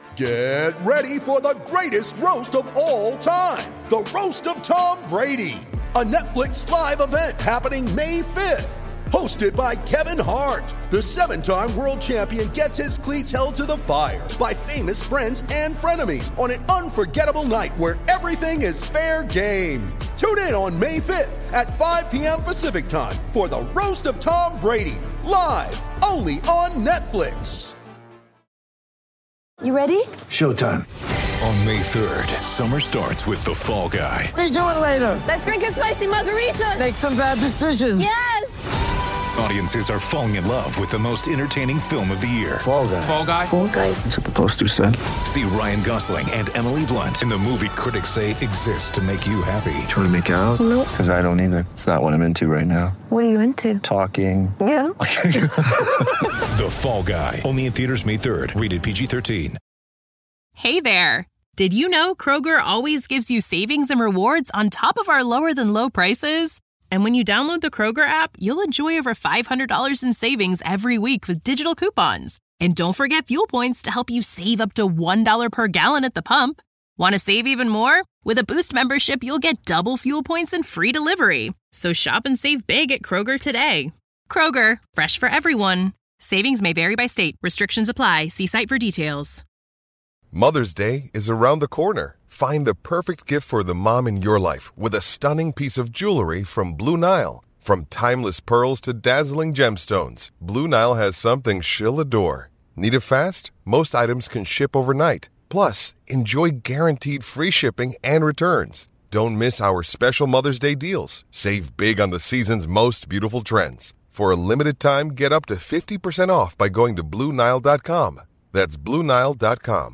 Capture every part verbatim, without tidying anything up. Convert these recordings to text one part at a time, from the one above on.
Get ready for the greatest roast of all time, the Roast of Tom Brady, a Netflix live event happening May fifth. Hosted by Kevin Hart, the seven-time world champion gets his cleats held to the fire by famous friends and frenemies on an unforgettable night where everything is fair game. Tune in on May fifth at five p.m. Pacific time for the Roast of Tom Brady, live only on Netflix. You ready? Showtime. On May third, summer starts with The Fall Guy. Let's do it later. Let's drink a spicy margarita. Make some bad decisions. Yes! Audiences are falling in love with the most entertaining film of the year. Fall Guy. Fall Guy? Fall Guy. That's what the poster said. See Ryan Gosling and Emily Blunt in the movie critics say exists to make you happy. Trying to make it out? Nope. Because I don't either. It's not what I'm into right now. What are you into? Talking. Yeah. The Fall Guy. Only in theaters May third. Rated P G thirteen. Hey there. Did you know Kroger always gives you savings and rewards on top of our lower than low prices? And when you download the Kroger app, you'll enjoy over five hundred dollars in savings every week with digital coupons. And don't forget fuel points to help you save up to one dollar per gallon at the pump. Want to save even more? With a Boost membership, you'll get double fuel points and free delivery. So shop and save big at Kroger today. Kroger, fresh for everyone. Savings may vary by state. Restrictions apply. See site for details. Mother's Day is around the corner. Find the perfect gift for the mom in your life with a stunning piece of jewelry from Blue Nile. From timeless pearls to dazzling gemstones, Blue Nile has something she'll adore. Need it fast? Most items can ship overnight. Plus, enjoy guaranteed free shipping and returns. Don't miss our special Mother's Day deals. Save big on the season's most beautiful trends. For a limited time, get up to fifty percent off by going to Blue Nile dot com. That's Blue Nile dot com.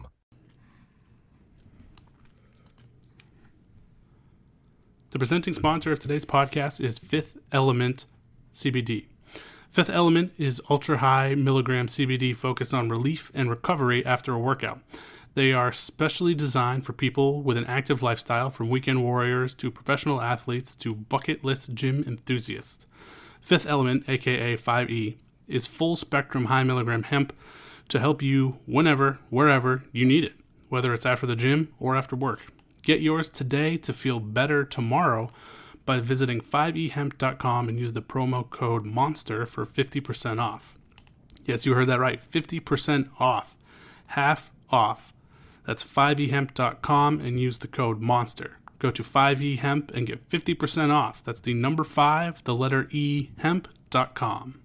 The presenting sponsor of today's podcast is Fifth Element C B D. Fifth Element is ultra-high milligram C B D focused on relief and recovery after a workout. They are specially designed for people with an active lifestyle, from weekend warriors to professional athletes to bucket list gym enthusiasts. Fifth Element, aka five E, is full-spectrum high-milligram hemp to help you whenever, wherever you need it, whether it's after the gym or after work. Get yours today to feel better tomorrow by visiting five e hemp dot com and use the promo code MONSTER for fifty percent off. Yes, you heard that right, fifty percent off. Half off. That's five e hemp dot com and use the code MONSTER. Go to five e hemp and get fifty percent off. That's the number five, the letter E, hemp dot com.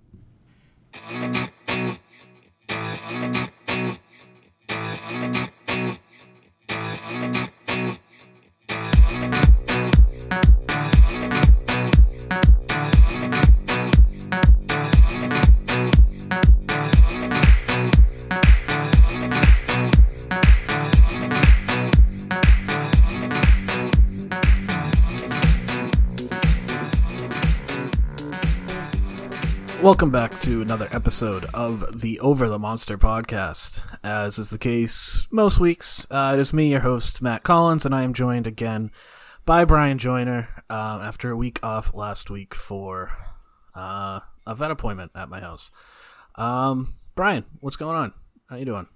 Welcome back to another episode of the Over the Monster podcast. As is the case most weeks, uh, it is me, your host, Matt Collins, and I am joined again by Brian Joyner uh, after a week off last week for uh, a vet appointment at my house. Um, Brian, what's going on? How you doing?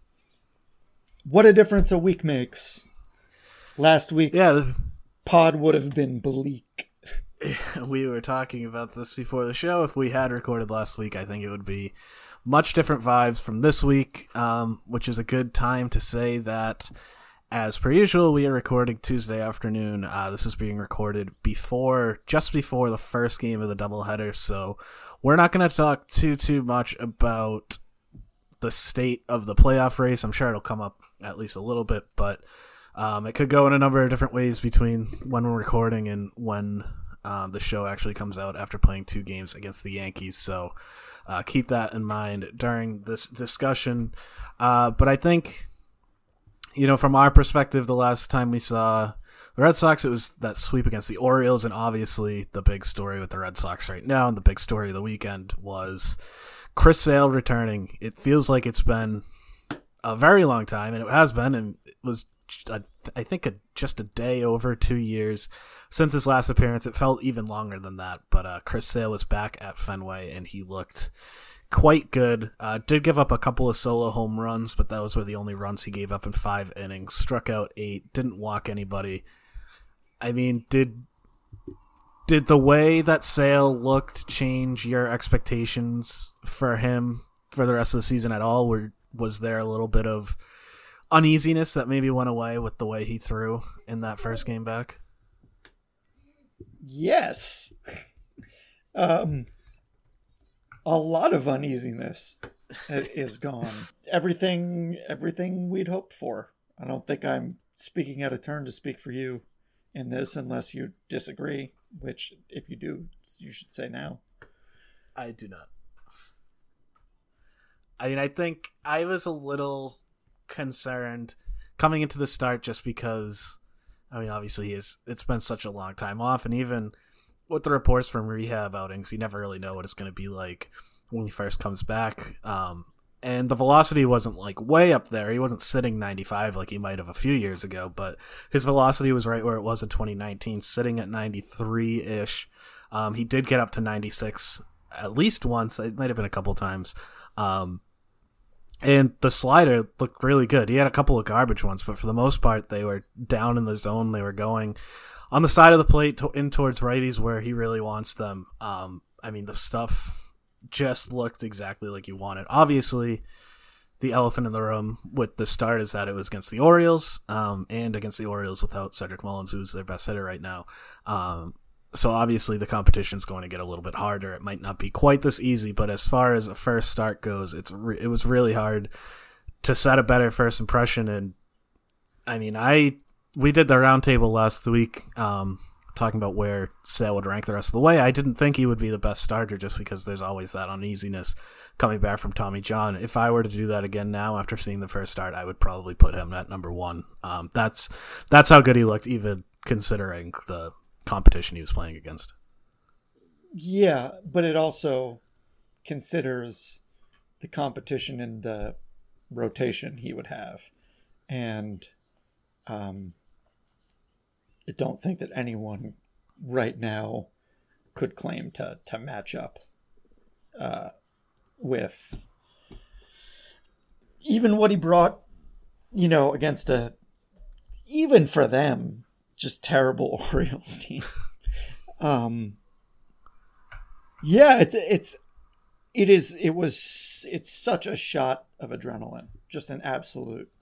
What a difference a week makes. Last week's yeah, the- pod would have been bleak. We were talking about this before the show. If we had recorded last week, I think it would be much different vibes from this week, um, which is a good time to say that, as per usual, we are recording Tuesday afternoon. Uh, this is being recorded before, just before the first game of the doubleheader, so we're not going to talk too, too much about the state of the playoff race. I'm sure it'll come up at least a little bit, but um, it could go in a number of different ways between when we're recording and when Um, the show actually comes out after playing two games against the Yankees, so uh, keep that in mind during this discussion. Uh, but I think, you know, from our perspective, the last time we saw the Red Sox, it was that sweep against the Orioles, and obviously the big story with the Red Sox right now, and the big story of the weekend was Chris Sale returning. It feels like it's been a very long time, and it has been, and it was, a, I think, a, just a day over two years since his last appearance. It felt even longer than that, but uh, Chris Sale was back at Fenway, and he looked quite good. Uh, did give up a couple of solo home runs, but those were the only runs he gave up in five innings. Struck out eight, didn't walk anybody. I mean, did did the way that Sale looked change your expectations for him for the rest of the season at all? Were, was there a little bit of uneasiness that maybe went away with the way he threw in that first game back? Yes. Um, a lot of uneasiness is gone. Everything, everything we'd hoped for. I don't think I'm speaking out of turn to speak for you in this, unless you disagree, which if you do, you should say now. I do not. I mean, I think I was a little concerned coming into the start just because, I mean, obviously he is, it's been such a long time off, and even with the reports from rehab outings, you never really know what it's going to be like when he first comes back. Um, and the velocity wasn't like way up there. He wasn't sitting ninety-five like he might have a few years ago, but his velocity was right where it was in twenty nineteen, sitting at ninety-three-ish. Um, he did get up to ninety-six at least once. It might have been a couple times. Um, and the slider looked really good. He had a couple of garbage ones, but for the most part, they were down in the zone. They were going on the side of the plate to, in towards righties where he really wants them. Um, I mean, the stuff just looked exactly like you wanted. Obviously, the elephant in the room with the start is that it was against the Orioles, um, and against the Orioles without Cedric Mullins, who's their best hitter right now. Um, so obviously the competition is going to get a little bit harder. It might not be quite this easy, but as far as a first start goes, it's re- it was really hard to set a better first impression. And I mean, I we did the roundtable last week, um, talking about where Sale would rank the rest of the way. I didn't think he would be the best starter just because there's always that uneasiness coming back from Tommy John. If I were to do that again now after seeing the first start, I would probably put him at number one. Um, that's that's how good he looked, even considering the competition he was playing against. Yeah, but it also considers the competition in the rotation he would have. And um, I don't think that anyone right now could claim to, to match up uh, with even what he brought, you know, against a, even for them, just terrible Orioles team. um, yeah, it's, it's, it is, it was, it's such a shot of adrenaline, just an absolute,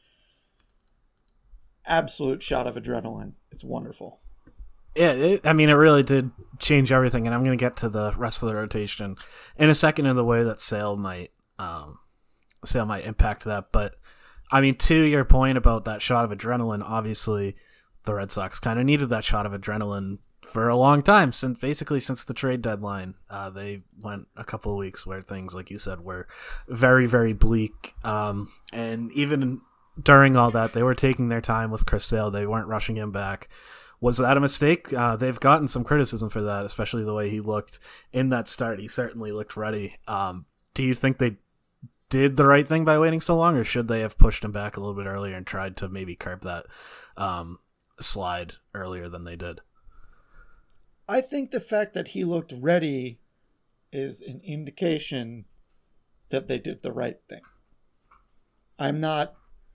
absolute shot of adrenaline. It's wonderful. Yeah, it, I mean, it really did change everything, and I'm going to get to the rest of the rotation in a second in the way that Sale might, um, Sale might impact that. But, I mean, to your point about that shot of adrenaline, obviously the Red Sox kind of needed that shot of adrenaline for a long time, since basically since the trade deadline. Uh, they went a couple of weeks where things, like you said, were very, very bleak. Um, and even during all that, they were taking their time with Chris Sale. They weren't rushing him back. Was that a mistake? Uh, they've gotten some criticism for that, especially the way he looked in that start. He certainly looked ready. Um, do you think they did the right thing by waiting so long, or should they have pushed him back a little bit earlier and tried to maybe curb that um, slide earlier than they did? I think the fact that he looked ready is an indication that they did the right thing. I'm not...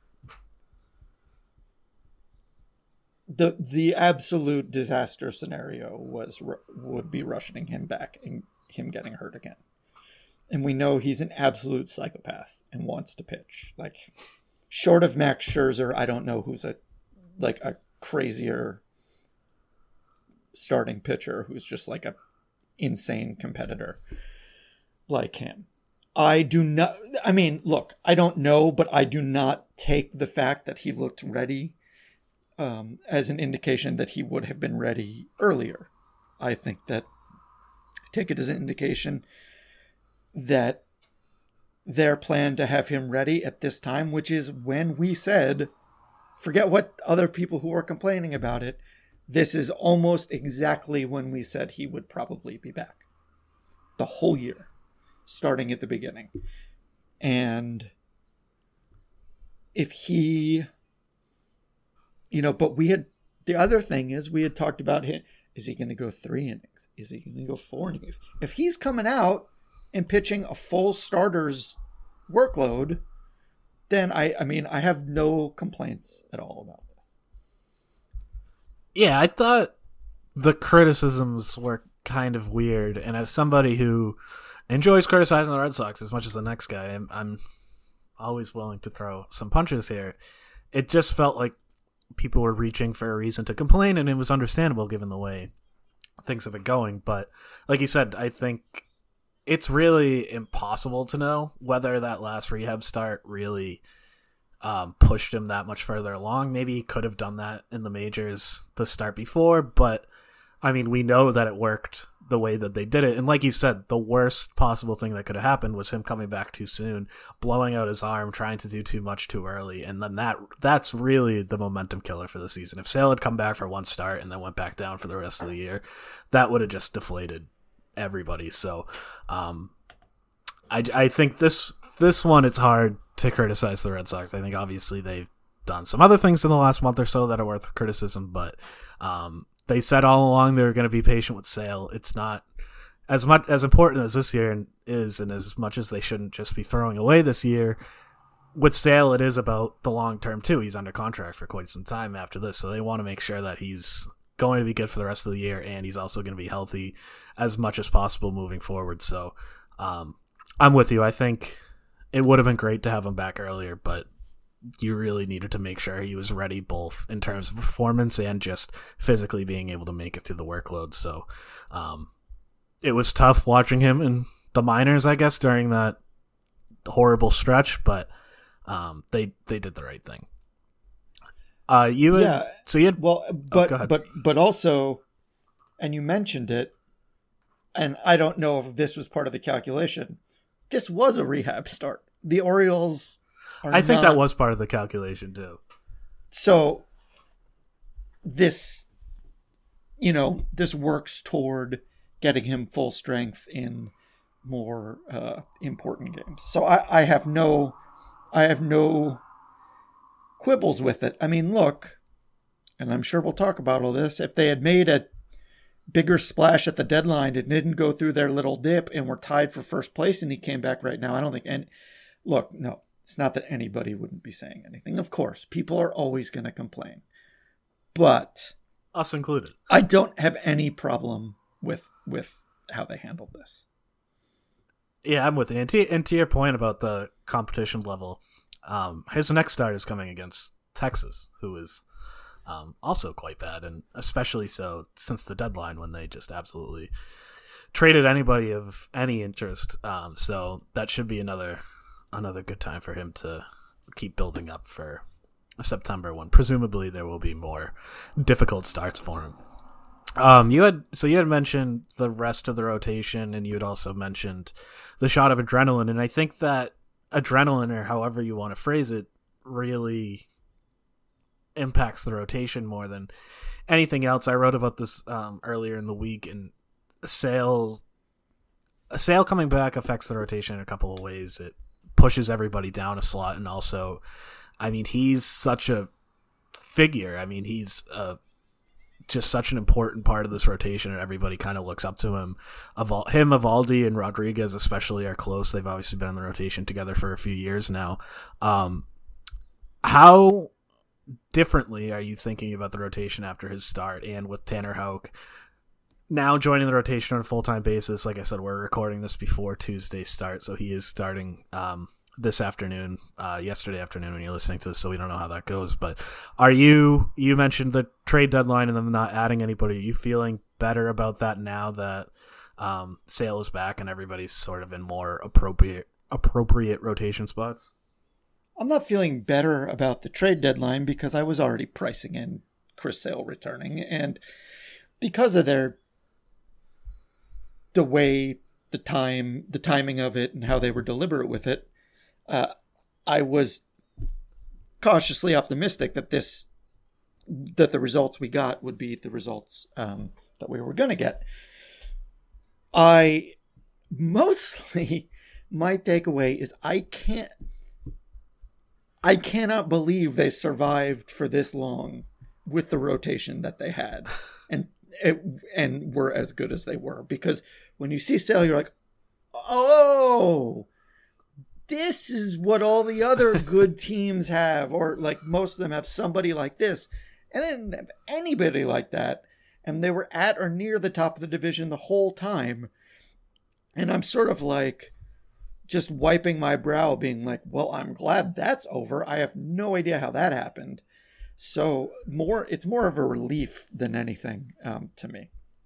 The the absolute disaster scenario was would be rushing him back and him getting hurt again. And we know he's an absolute psychopath and wants to pitch. Like, short of Max Scherzer, I don't know who's a like a crazier starting pitcher who's just like a insane competitor like him. I do not, I mean, look, I don't know, but I do not take the fact that he looked ready um, as an indication that he would have been ready earlier. I think that, I take it as an indication that their plan to have him ready at this time, which is when we said, forget what other people who were complaining about it, this is almost exactly when we said he would probably be back. The whole year, starting at the beginning. And if he, you know, but we had, the other thing is we had talked about him, is he going to go three innings? Is he going to go four innings? If he's coming out and pitching a full starter's workload, then I, I mean, I have no complaints at all about this. Yeah, I thought the criticisms were kind of weird, and as somebody who enjoys criticizing the Red Sox as much as the next guy, I'm, I'm always willing to throw some punches here. It just felt like people were reaching for a reason to complain, and it was understandable given the way things have been going. But like you said, I think it's really impossible to know whether that last rehab start really um, pushed him that much further along. Maybe he could have done that in the majors the start before, but I mean, we know that it worked the way that they did it. And like you said, the worst possible thing that could have happened was him coming back too soon, blowing out his arm, trying to do too much too early. And then that that's really the momentum killer for the season. If Sale had come back for one start and then went back down for the rest of the year, that would have just deflated everybody. So um, I, I think this this one, it's hard to criticize the Red Sox. I think obviously they've done some other things in the last month or so that are worth criticism, but um, they said all along they were going to be patient with Sale. It's not as much as important as this year is, and as much as they shouldn't just be throwing away this year. With Sale, it is about the long term too. He's under contract for quite some time after this, so they want to make sure that he's going to be good for the rest of the year, and he's also going to be healthy as much as possible moving forward. So um, I'm with you. I think it would have been great to have him back earlier, but you really needed to make sure he was ready both in terms of performance and just physically being able to make it through the workload. So um, it was tough watching him in the minors, I guess, during that horrible stretch, but um, they they did the right thing. Uh, you had, yeah. So you had, well, but oh, but but also, and you mentioned it, and I don't know if this was part of the calculation. This was a rehab start. The Orioles are I think not, that was part of the calculation too. So this, you know, this works toward getting him full strength in more uh, important games. So I, I have no, I have no quibbles with it. I mean, look, and I'm sure we'll talk about all this. If they had made a bigger splash at the deadline and didn't go through their little dip and were tied for first place and he came back right now, I don't think. And look, no, it's not that anybody wouldn't be saying anything. Of course, people are always going to complain, but us included. I don't have any problem with with how they handled this. Yeah, I'm with you. And to, and to your point about the competition level, um, his next start is coming against Texas, who is um, also quite bad, and especially so since the deadline when they just absolutely traded anybody of any interest. Um, so that should be another another good time for him to keep building up for September, when presumably there will be more difficult starts for him. Um, you had so you had mentioned the rest of the rotation, and you had also mentioned the shot of adrenaline, and I think that adrenaline, or however you want to phrase it, really impacts the rotation more than anything else. I wrote about this um, earlier in the week, and Sale, Sale coming back affects the rotation in a couple of ways. It pushes everybody down a slot, and also, I mean, he's such a figure. I mean, he's a just such an important part of this rotation, and everybody kind of looks up to him. Eval- him, Evaldi, and Rodriguez especially are close. They've obviously been in the rotation together for a few years now. Um, how differently are you thinking about the rotation after his start, and with Tanner Houck now joining the rotation on a full-time basis? Like I said, we're recording this before Tuesday's start, so he is starting um, this afternoon, uh, yesterday afternoon when you're listening to this, so we don't know how that goes. But are you, you mentioned the trade deadline and them not adding anybody. Are you feeling better about that now that um, Sale is back and everybody's sort of in more appropriate appropriate rotation spots? I'm not feeling better about the trade deadline because I was already pricing in Chris Sale returning, and because of their the way the time the timing of it and how they were deliberate with it, uh, I was cautiously optimistic that this that the results we got would be the results um, that we were going to get. I mostly my takeaway is I can't I cannot believe they survived for this long with the rotation that they had, and it, and were as good as they were. Because when you see Sale, you're like, oh, this is what all the other good teams have, or like most of them have somebody like this. And they didn't have anybody like that. And they were at or near the top of the division the whole time. And I'm sort of like just wiping my brow being like, well, I'm glad that's over. I have no idea how that happened. So more, it's more of a relief than anything um, to me.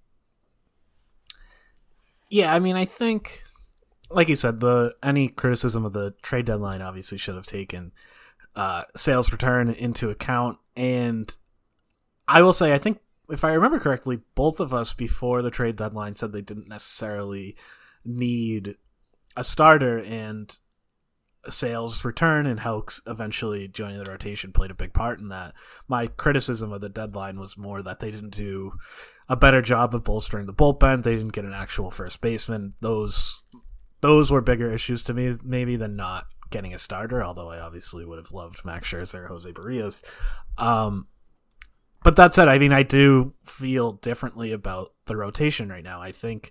Yeah, I mean, I think, like you said, the any criticism of the trade deadline obviously should have taken uh, sales return into account. And I will say, I think, if I remember correctly, both of us before the trade deadline said they didn't necessarily need a starter, and sales return and Houck eventually joining the rotation played a big part in that. My criticism of the deadline was more that they didn't do a better job of bolstering the bullpen. They didn't get an actual first baseman. Those those were bigger issues to me maybe than not getting a starter, although I obviously would have loved Max Scherzer or Jose Barrios. Um, but that said, I mean, I do feel differently about the rotation right now. I think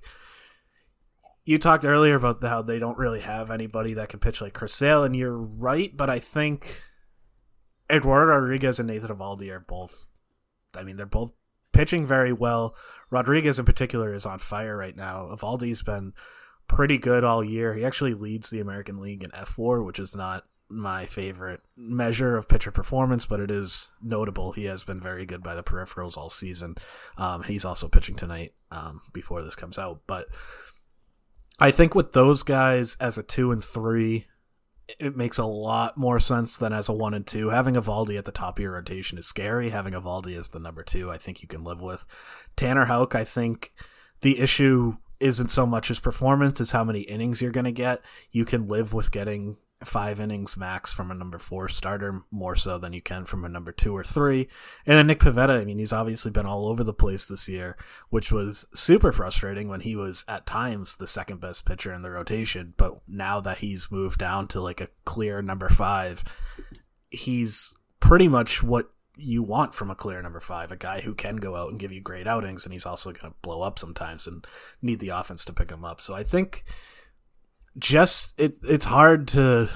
you talked earlier about how they don't really have anybody that can pitch like Chris Sale, and you're right, but I think Eduardo Rodriguez and Nathan Eovaldi are both, I mean, they're both pitching very well. Rodriguez in particular is on fire right now. Eovaldi's been pretty good all year. He actually leads the American League in F W A R, which is not my favorite measure of pitcher performance, but it is notable. He has been very good by the peripherals all season. Um, he's also pitching tonight um, before this comes out, but I think with those guys as a two and three, it makes a lot more sense than as a one and two. Having Eovaldi at the top of your rotation is scary. Having Eovaldi as the number two, I think you can live with. Tanner Houck, I think the issue isn't so much his performance as how many innings you're going to get. You can live with getting five innings max from a number four starter more so than you can from a number two or three. And then Nick Pivetta, I mean, he's obviously been all over the place this year, which was super frustrating when he was at times the second best pitcher in the rotation. But now that he's moved down to like a clear number five, he's pretty much what you want from a clear number five, a guy who can go out and give you great outings, and he's also going to blow up sometimes and need the offense to pick him up. So I think just it it's hard to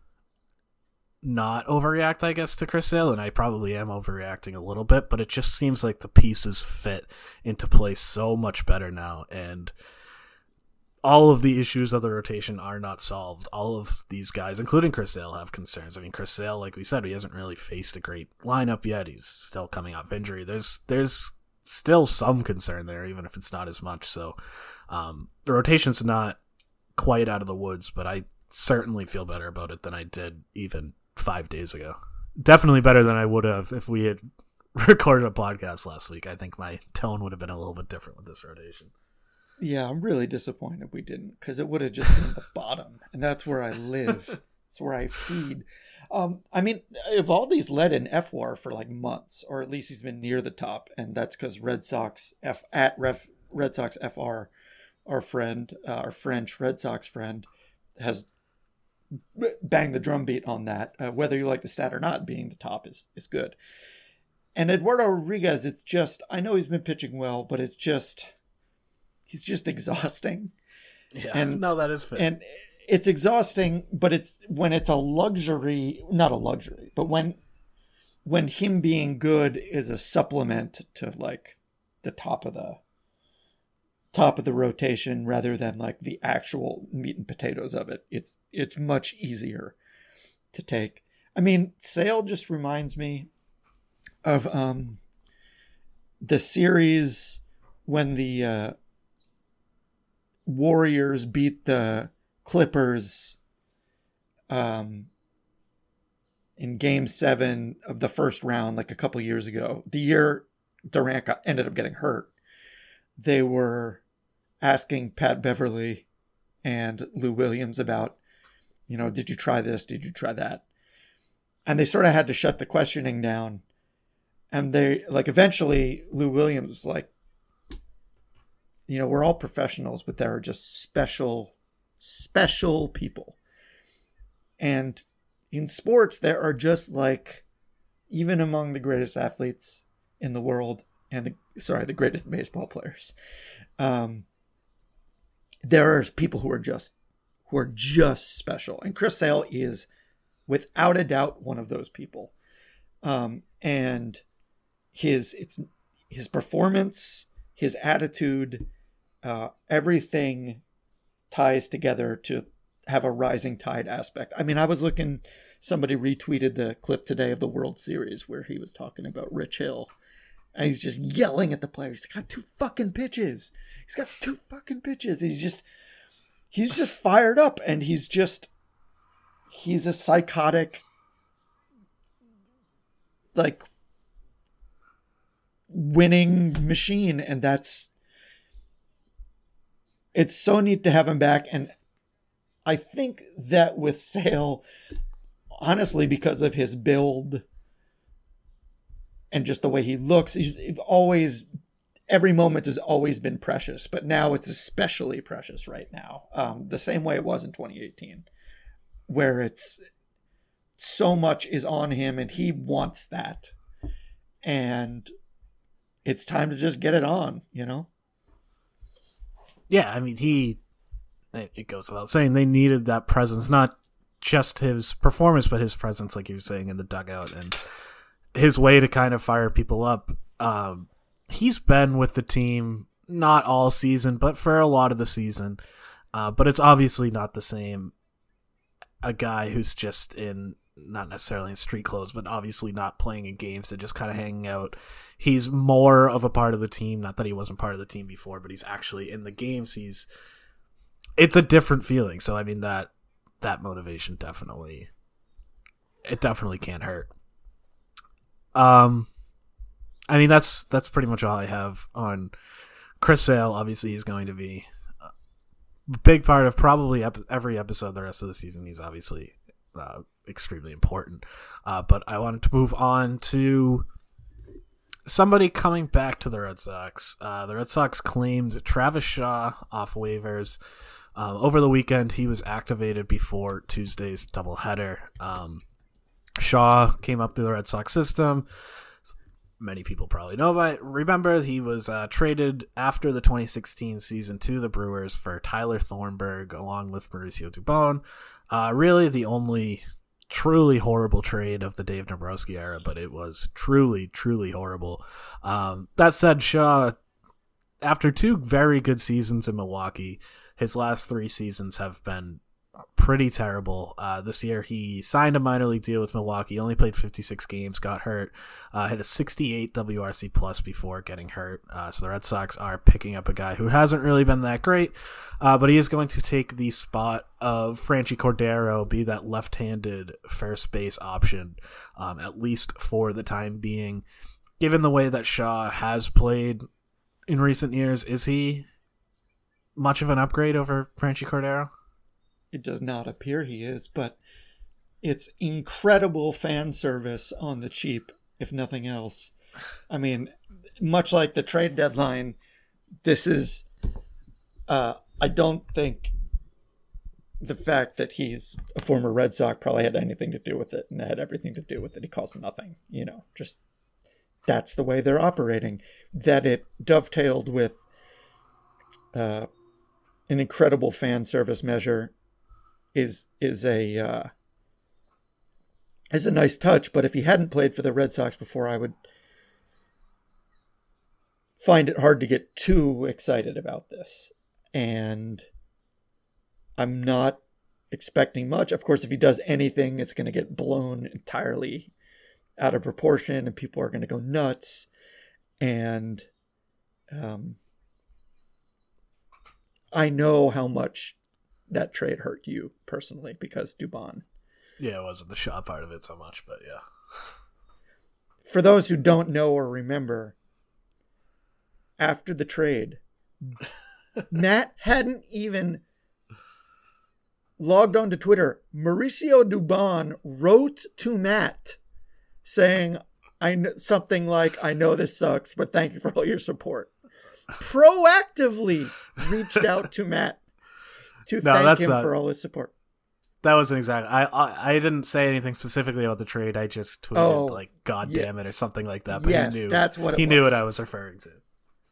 not overreact, I guess, to Chris Sale, and I probably am overreacting a little bit, but it just seems like the pieces fit into place so much better now, and all of the issues of the rotation are not solved. All of these guys, including Chris Sale, have concerns. I mean, Chris Sale, like we said, he hasn't really faced a great lineup yet. He's still coming off injury. There's there's still some concern there, even if it's not as much. So um, the rotation's not quite out of the woods, but I certainly feel better about it than I did even five days ago. Definitely better than I would have if we had recorded a podcast last week. I think my tone would have been a little bit different with this rotation. Yeah, I'm really disappointed we didn't, because it would have just been the bottom, and that's where I live. It's where I feed. Um, I mean, Eovaldi's led in F W A R for like months, or at least he's been near the top, and that's because Red Sox F at Ref Red Sox F R, our friend, uh, our French Red Sox friend, has banged the drum beat on that. Uh, whether you like the stat or not, being the top is is good. And Eduardo Rodriguez, it's just, I know he's been pitching well, but it's just, he's just exhausting. Yeah, and, no, that is fair. And it's exhausting, but it's when it's a luxury, not a luxury, but when when him being good is a supplement to like the top of the top of the rotation rather than like the actual meat and potatoes of it, it's it's much easier to take. I mean, Sale just reminds me of um the series when the uh, Warriors beat the Clippers um, in game seven of the first round, like a couple years ago. The year Durant got, ended up getting hurt, they were asking Pat Beverly and Lou Williams about, you know, did you try this? Did you try that? And they sort of had to shut the questioning down. And they, like, eventually Lou Williams was like, you know, we're all professionals, but there are just special, special people. And in sports, there are just like, even among the greatest athletes in the world and the, sorry, the greatest baseball players, um, there are people who are just who are just special, and Chris Sale is without a doubt one of those people. Um, and his it's his performance, his attitude, uh, everything ties together to have a rising tide aspect. I mean, I was looking, somebody retweeted the clip today of the World Series where he was talking about Rich Hill, and he's just yelling at the players. He's got two fucking pitches. He's got two fucking pitches. He's just, he's just fired up, and he's just, he's a psychotic, like, winning machine, and that's, it's so neat to have him back. And I think that with Sale, honestly, because of his build and just the way he looks, he's always, every moment has always been precious, but now it's especially precious right now. Um, the same way it was in twenty eighteen, where it's so much is on him and he wants that. And it's time to just get it on, you know? Yeah, I mean, he, it goes without saying, they needed that presence, not just his performance, but his presence, like you were saying, in the dugout, and his way to kind of fire people up. Um, he's been with the team, not all season, but for a lot of the season. Uh, but it's obviously not the same. A guy who's just in, not necessarily in street clothes, but obviously not playing in games and just kind of hanging out. He's more of a part of the team. Not that he wasn't part of the team before, but he's actually in the games. He's, it's a different feeling. So, I mean, that, that motivation definitely, it definitely can't hurt. Um, I mean, that's, that's pretty much all I have on Chris Sale. Obviously, he's going to be a big part of probably ep- every episode the rest of the season. He's obviously uh, extremely important. Uh, but I wanted to move on to somebody coming back to the Red Sox. Uh, the Red Sox claimed Travis Shaw off waivers. Um, over the weekend, he was activated before Tuesday's doubleheader. Um, Shaw came up through the Red Sox system. Many people probably know about it. Remember, he was uh, traded after the twenty sixteen season to the Brewers for Tyler Thornburg along with Mauricio Dubon. Uh, really the only truly horrible trade of the Dave Dombrowski era, but it was truly, truly horrible. Um, that said, Shaw, after two very good seasons in Milwaukee, his last three seasons have been pretty terrible. Uh, this year, he signed a minor league deal with Milwaukee, only played fifty-six games, got hurt, uh, had a sixty-eight W R C plus before getting hurt. Uh, so the Red Sox are picking up a guy who hasn't really been that great, uh, but he is going to take the spot of Franchi Cordero, be that left-handed first base option, um, at least for the time being. Given the way that Shaw has played in recent years, is he much of an upgrade over Franchi Cordero? It does not appear he is, but it's incredible fan service on the cheap, if nothing else. I mean, much like the trade deadline, this is, uh, I don't think the fact that he's a former Red Sox probably had anything to do with it, and it had everything to do with it. He costs nothing, you know, just that's the way they're operating. That it dovetailed with uh, an incredible fan service measure is is a uh, is a nice touch. But if he hadn't played for the Red Sox before, I would find it hard to get too excited about this. And I'm not expecting much. Of course, if he does anything, it's going to get blown entirely out of proportion, and people are going to go nuts. And um, I know how much that trade hurt you personally because Dubon. Yeah, it wasn't the Shaw part of it so much, but yeah. For those who don't know or remember, after the trade, Matt hadn't even logged on to Twitter. Mauricio Dubon wrote to Matt saying I kn- something like, "I know this sucks, but thank you for all your support." Proactively reached out to Matt to no, thank him not, for all his support. That wasn't exactly. I, I I didn't say anything specifically about the trade. I just tweeted oh, like "God yeah. damn it" or something like that. But yes, he knew that's what it he was. knew what I was referring to.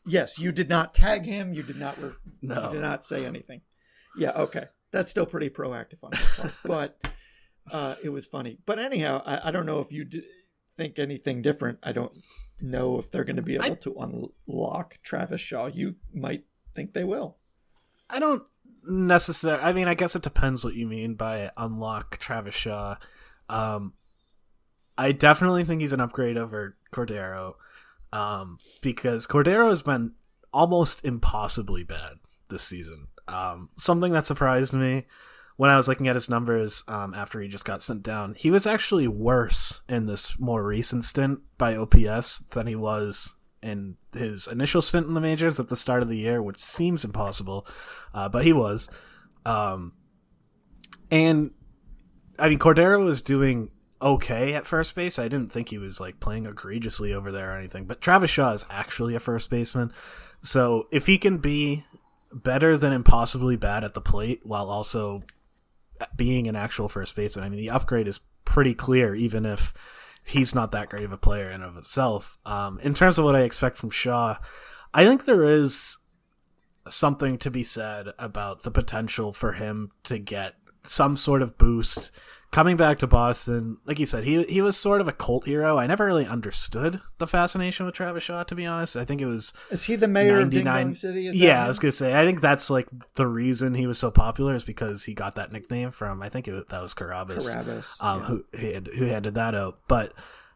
Yes, you did not tag him. You did not. Re- No. You did not say anything. Yeah, okay. That's still pretty proactive on my part, but uh, it was funny. But anyhow, I, I don't know if you d- think anything different. I don't know if they're going to be able I, to unlock Travis Shaw. You might think they will. I don't necessarily. I mean, I guess it depends what you mean by unlock Travis Shaw. Um, I definitely think he's an upgrade over Cordero, um, because Cordero has been almost impossibly bad this season. Um, something that surprised me when I was looking at his numbers um, after he just got sent down, he was actually worse in this more recent stint by O P S than he was in his initial stint in the majors at the start of the year, which seems impossible, uh, but he was. Um, and, I mean, Cordero was doing okay at first base. I didn't think he was like playing egregiously over there or anything, but Travis Shaw is actually a first baseman. So if he can be better than impossibly bad at the plate while also being an actual first baseman, I mean, the upgrade is pretty clear, even if he's not that great of a player in of itself. Um, in terms of what I expect from Shaw, I think there is something to be said about the potential for him to get some sort of boost coming back to Boston. Like you said, he he was sort of a cult hero. I never really understood the fascination with Travis Shaw, to be honest. I think it was Is he the mayor of Ding Dong City? Is yeah, that I was gonna say. I think that's like the reason he was so popular is because he got that nickname from. I think it, that was Carabas, Carabas, um, yeah. who who, had, who handed that out. But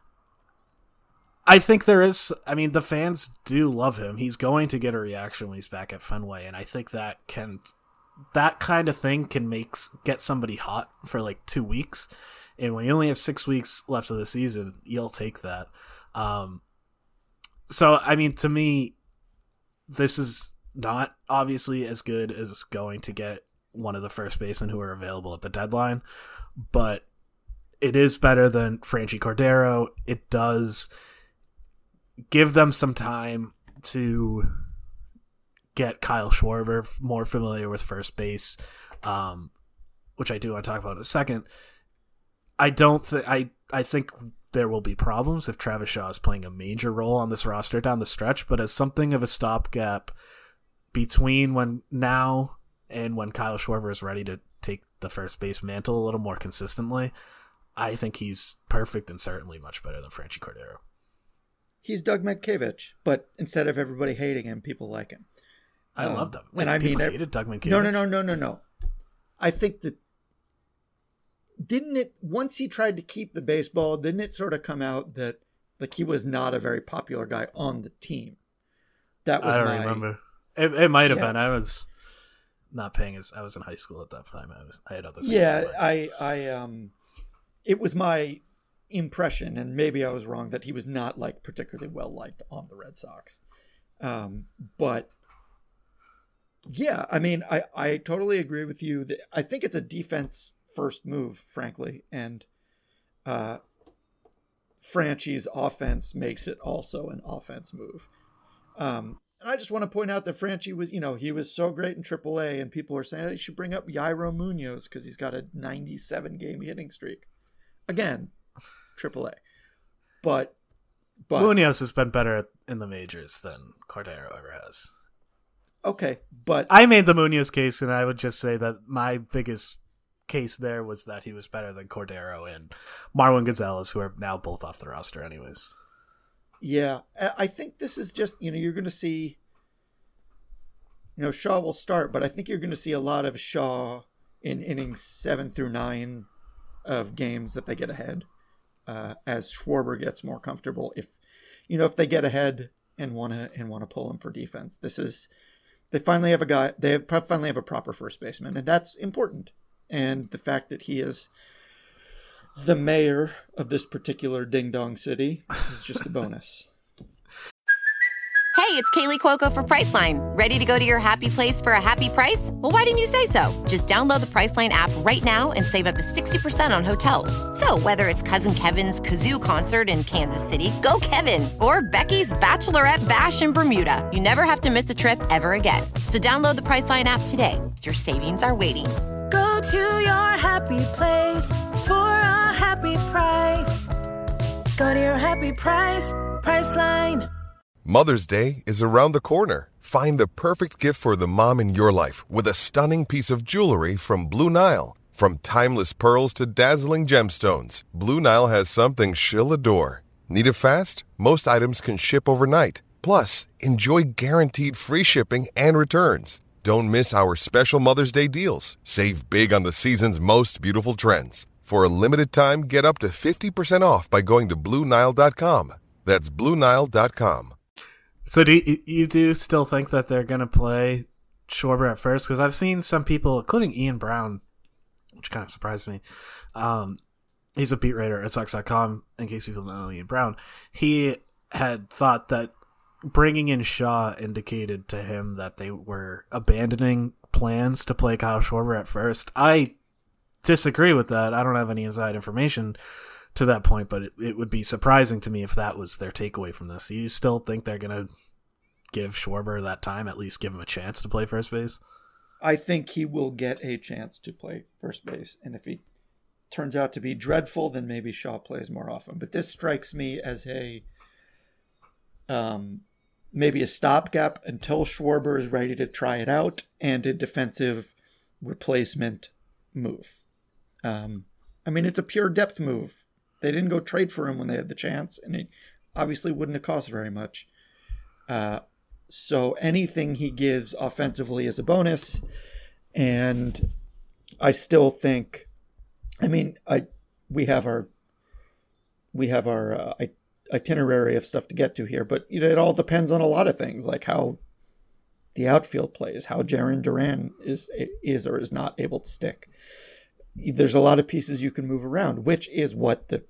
I think there is. I mean, the fans do love him. He's going to get a reaction when he's back at Fenway, and I think that can. That kind of thing can make get somebody hot for like two weeks, and when you only have six weeks left of the season, you'll take that. Um, so, I mean, to me, this is not obviously as good as going to get one of the first basemen who are available at the deadline, but it is better than Franchy Cordero. It does give them some time to get Kyle Schwarber more familiar with first base, um, which I do want to talk about in a second. I don't think I I think there will be problems if Travis Shaw is playing a major role on this roster down the stretch, but as something of a stopgap between when now and when Kyle Schwarber is ready to take the first base mantle a little more consistently, I think he's perfect and certainly much better than Franchy Cordero. He's Doug Mientkiewicz, but instead of everybody hating him, people like him. I um, love Doug. And I mean, hated Doug Mientkiewicz. No, no, no, no, no, no. I think that didn't it once he tried to keep the baseball, didn't it sort of come out that like he was not a very popular guy on the team? That was I don't my, remember. It, it might have yeah. been. I was not paying as I was in high school at that time. I was I had other things. Yeah, I, I, um, it was my impression, and maybe I was wrong, that he was not like particularly well liked on the Red Sox. Um, but. Yeah, I mean, I, I totally agree with you. That I think it's a defense first move, frankly, and uh, Franchy's offense makes it also an offense move. Um, and I just want to point out that Franchy was, you know, he was so great in triple A, and people are saying, oh, you should bring up Yairo Munoz because he's got a ninety-seven game hitting streak. Again, triple A. But, but Munoz has been better in the majors than Cordero ever has. Okay, but I made the Munoz case, and I would just say that my biggest case there was that he was better than Cordero and Marwin Gonzalez, who are now both off the roster anyways. Yeah, I think this is just, you know, you're going to see, you know, Shaw will start, but I think you're going to see a lot of Shaw in innings seven through nine of games that they get ahead uh, as Schwarber gets more comfortable. If, you know, if they get ahead and want to and want to pull him for defense, this is... They finally have a guy, they have, finally have a proper first baseman, and that's important. And the fact that he is the mayor of this particular Ding Dong City is just a bonus. Hey, it's Kaylee Cuoco for Priceline. Ready to go to your happy place for a happy price? Well, why didn't you say so? Just download the Priceline app right now and save up to sixty percent on hotels. So whether it's Cousin Kevin's Kazoo Concert in Kansas City, go Kevin, or Becky's Bachelorette Bash in Bermuda, you never have to miss a trip ever again. So download the Priceline app today. Your savings are waiting. Go to your happy place for a happy price. Go to your happy price, Priceline. Mother's Day is around the corner. Find the perfect gift for the mom in your life with a stunning piece of jewelry from Blue Nile. From timeless pearls to dazzling gemstones, Blue Nile has something she'll adore. Need it fast? Most items can ship overnight. Plus, enjoy guaranteed free shipping and returns. Don't miss our special Mother's Day deals. Save big on the season's most beautiful trends. For a limited time, get up to fifty percent off by going to Blue Nile dot com. That's Blue Nile dot com. So do you, you do still think that they're going to play Schwarber at first? Because I've seen some people, including Ian Brown, which kind of surprised me. Um, he's a beat writer at Sox dot com, in case people don't know Ian Brown. He had thought that bringing in Shaw indicated to him that they were abandoning plans to play Kyle Schwarber at first. I disagree with that. I don't have any inside information to that point, but it, it would be surprising to me if that was their takeaway from this. You still think they're going to give Schwarber that time, at least give him a chance to play first base? I think he will get a chance to play first base, and if he turns out to be dreadful, then maybe Shaw plays more often. But this strikes me as a um, maybe a stopgap until Schwarber is ready to try it out, and a defensive replacement move. Um, I mean, it's a pure depth move. They didn't go trade for him when they had the chance, and it obviously wouldn't have cost very much. Uh, so anything he gives offensively is a bonus, and I still think, I mean, I we have our we have our uh, itinerary of stuff to get to here, but you know, it all depends on a lot of things, like how the outfield plays, how Jarren Duran is is or is not able to stick. There's a lot of pieces you can move around, which is what the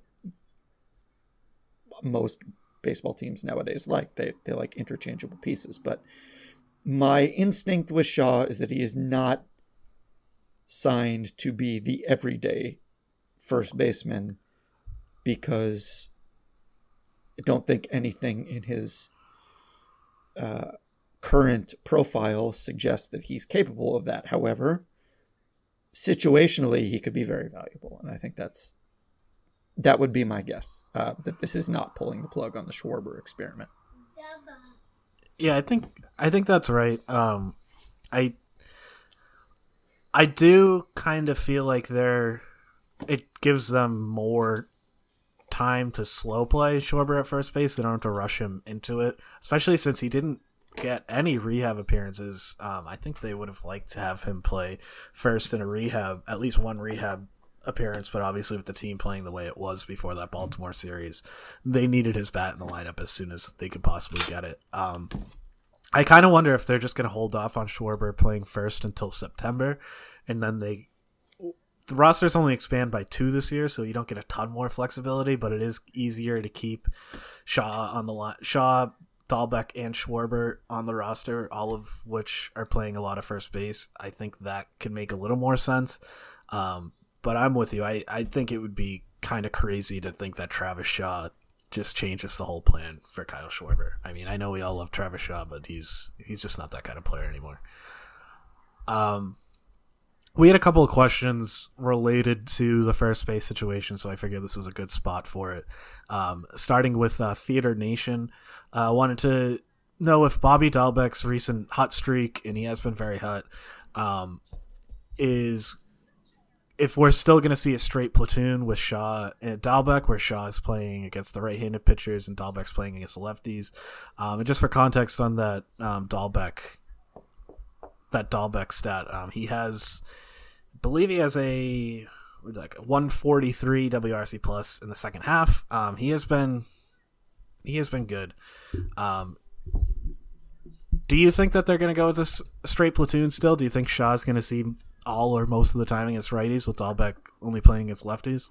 most baseball teams nowadays like. They they like interchangeable pieces. But my instinct with Shaw is that he is not signed to be the everyday first baseman, because I don't think anything in his uh, current profile suggests that he's capable of that. However, situationally, he could be very valuable, and I think that's that would be my guess, uh, that this is not pulling the plug on the Schwarber experiment. Yeah, I think I think that's right. Um, I I do kind of feel like they're it gives them more time to slow play Schwarber at first base. They don't have to rush him into it, especially since he didn't get any rehab appearances. Um, I think they would have liked to have him play first in a rehab, at least one rehab appearance, but obviously with the team playing the way it was before that Baltimore series, they needed his bat in the lineup as soon as they could possibly get it. Um, I kind of wonder if they're just going to hold off on Schwarber playing first until September, and then they the rosters only expand by two this year, so you don't get a ton more flexibility, but it is easier to keep Shaw on the line. Shaw, Dahlbeck, and Schwarber on the roster, all of which are playing a lot of first base. I think that could make a little more sense. Um, but I'm with you. I, I think it would be kind of crazy to think that Travis Shaw just changes the whole plan for Kyle Schwarber. I mean, I know we all love Travis Shaw, but he's he's just not that kind of player anymore. Um, we had a couple of questions related to the first base situation, so I figured this was a good spot for it. Um, starting with uh, Theater Nation, uh, wanted to know if Bobby Dahlbeck's recent hot streak, and he has been very hot, um, is if we're still going to see a straight platoon with Shaw and Dahlbeck, where Shaw is playing against the right-handed pitchers and Dahlbeck's playing against the lefties. Um, and just for context on that um, Dahlbeck, that Dahlbeck stat, um, he has, I believe he has a like one forty-three W R C plus in the second half. Um, he has been, he has been good. Um, do you think that they're going to go with this straight platoon still? Do you think Shaw's going to see all or most of the time against righties, with Dahlbeck only playing against lefties?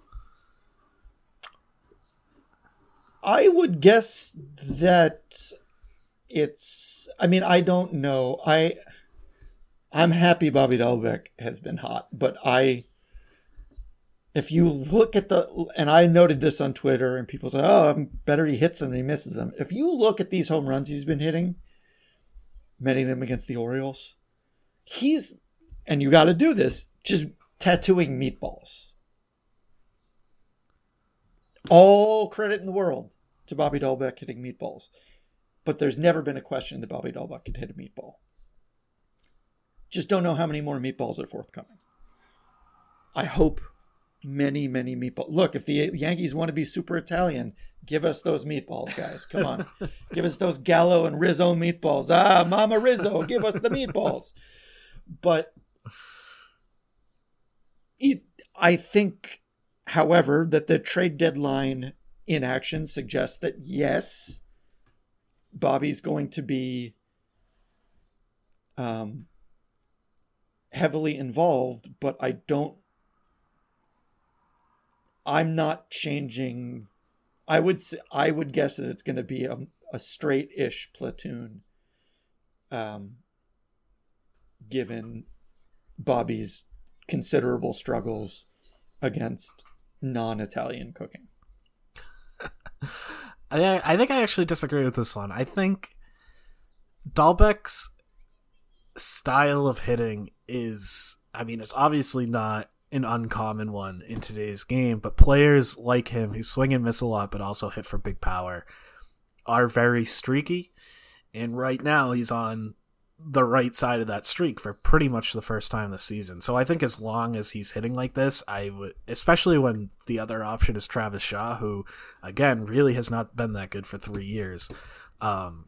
I would guess that it's, I mean, I don't know. I, I'm happy Bobby Dahlbeck has been hot, but I, if you look at the, and I noted this on Twitter, and people say, oh, I'm better he hits them than he misses them. If you look at these home runs he's been hitting, many of them against the Orioles, he's, and you got to do this, just tattooing meatballs. All credit in the world to Bobby Dahlbeck hitting meatballs. but there's never been a question that Bobby Dahlbeck could hit a meatball. Just don't know how many more meatballs are forthcoming. I hope many, many meatballs. Look, if the Yankees want to be super Italian, give us those meatballs, guys. Come on. Give us those Gallo and Rizzo meatballs. Ah, Mama Rizzo, give us the meatballs. But it, I think, however, that the trade deadline inaction suggests that, yes, Bobby's going to be um, heavily involved, but I don't, I'm not changing. I would say, I would guess that it's going to be a, a straight-ish platoon, um, given Bobby's considerable struggles against non-Italian cooking. I I think I actually disagree with this one. I think Dahlbeck's style of hitting is, I mean, it's obviously not an uncommon one in today's game, but players like him who swing and miss a lot but also hit for big power are very streaky, and right now he's on the right side of that streak for pretty much the first time this season. So I think as long as he's hitting like this, I would, especially when the other option is Travis Shaw, who again really has not been that good for three years. Um,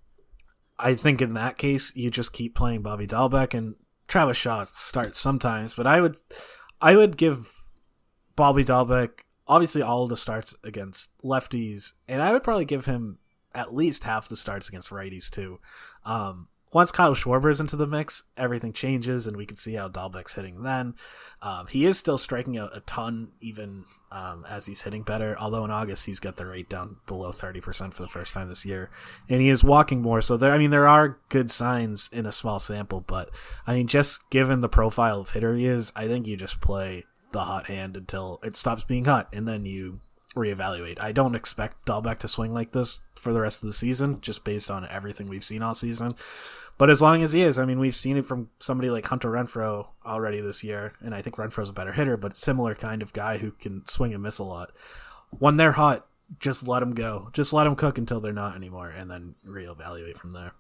I think in that case you just keep playing Bobby Dahlbeck, and Travis Shaw starts sometimes, but I would I would give Bobby Dahlbeck obviously all the starts against lefties, and I would probably give him at least half the starts against righties too. Um, once Kyle Schwarber is into the mix, everything changes, and we can see how Dahlbeck's hitting then. Um, he is still striking out a ton, even um, as he's hitting better, although in August he's got the rate down below thirty percent for the first time this year, and he is walking more. So there, I mean, there are good signs in a small sample, but I mean, just given the profile of hitter he is, I think you just play the hot hand until it stops being hot, and then you reevaluate. I don't expect Dahlbeck to swing like this for the rest of the season, just based on everything we've seen all season. But as long as he is, I mean, we've seen it from somebody like Hunter Renfroe already this year, and I think Renfroe's a better hitter, but similar kind of guy who can swing and miss a lot. When they're hot, just let them go. Just let them cook until they're not anymore, and then reevaluate from there.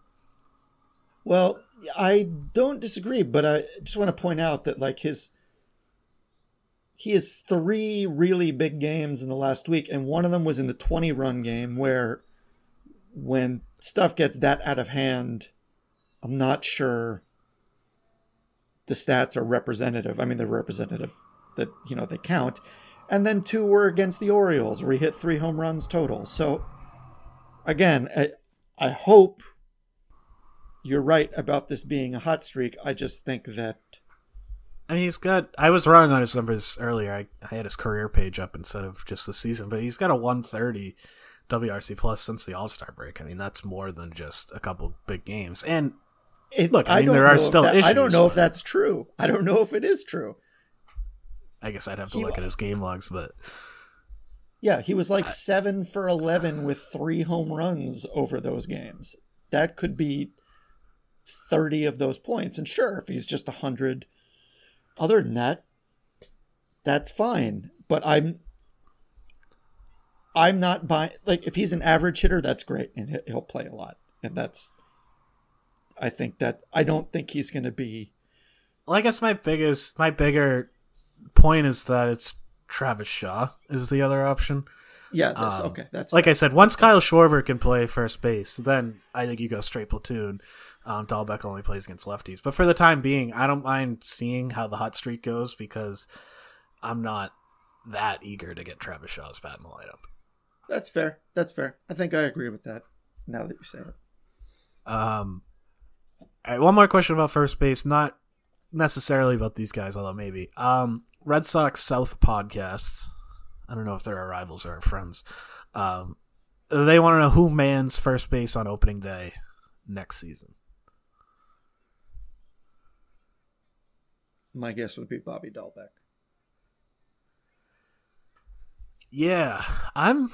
Well, I don't disagree, but I just want to point out that like his he has three really big games in the last week, and one of them was in the twenty-run game where when stuff gets that out of hand, I'm not sure the stats are representative. I mean, they're representative that, you know, they count. And then two were against the Orioles where he hit three home runs total. So, again, I, I hope you're right about this being a hot streak. I just think that... I mean, he's got... I was wrong on his numbers earlier. I, I had his career page up instead of just the season. But he's got a one thirty W R C plus since the All-Star break. I mean, that's more than just a couple big games. And... It, Look, I, I mean, there are still that, issues. I don't know if that's true. I don't know if it is true. I guess I'd have to he, look at his game logs, but... Yeah, he was like I, seven for eleven with three home runs over those games. That could be thirty of those points. And sure, if he's just one hundred, other than that, that's fine. But I'm... I'm not buying... Like, if he's an average hitter, that's great. And he'll play a lot. And that's... I think that I don't think he's going to be. Well, I guess my biggest, my bigger point is that it's Travis Shaw is the other option. Yeah. That's, um, okay. That's like fair. I said. Once Kyle Schwarber can play first base, then I think you go straight platoon. Um, Dahlbeck only plays against lefties, but for the time being, I don't mind seeing how the hot streak goes because I'm not that eager to get Travis Shaw's bat in the lineup. That's fair. That's fair. I think I agree with that. Now that you say it. Um. All right, one more question about first base, not necessarily about these guys, although maybe. Um, Red Sox South podcasts, I don't know if they're our rivals or our friends, um, they want to know who mans first base on opening day next season. My guess would be Bobby Dahlbeck. Yeah, I'm...